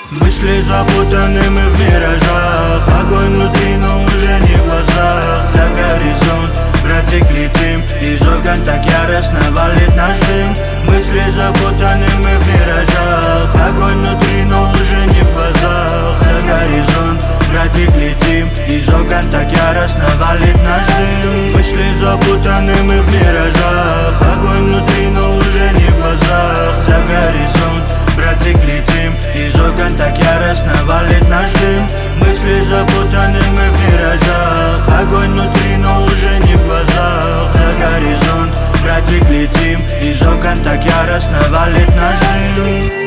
Мысли запутаны мы в миражах, огонь внутри, но уже не в глазах. За горизонт, братик, летим, из окон так яростно валит наш дым. Мысли запутаны мы в миражах, огонь внутри, но уже не в глазах. За горизонт, братик, летим, из окон так яростно валит наш дым. Мысли запутаны мы в миражах, огонь внутри, но уже не в глазах. За горизонт, братик, летим, из окон так яростно валит наш дым. Мысли запутаны мы в миражах, огонь внутри, но уже не в глазах. За горизонт, братик, летим, из окон так яростно валит наш дым.